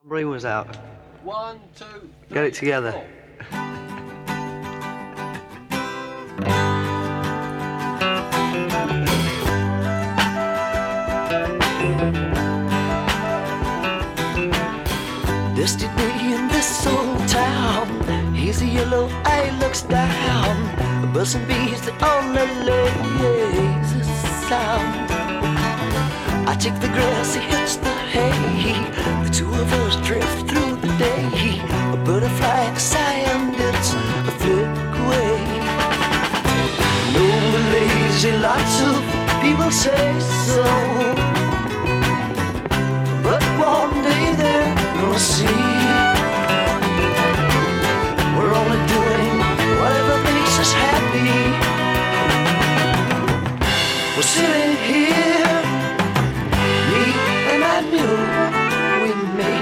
Brain was out. 1, 2, 3, Get it together. 4. Dusty day in this old town. Here's a yellow eye looks down. Buzzing bees that only lazy sound. I take the grass, he hits the hay. The two of us drift through the day. A butterfly, a sigh, and it's a flick away. No lazy, lots of people say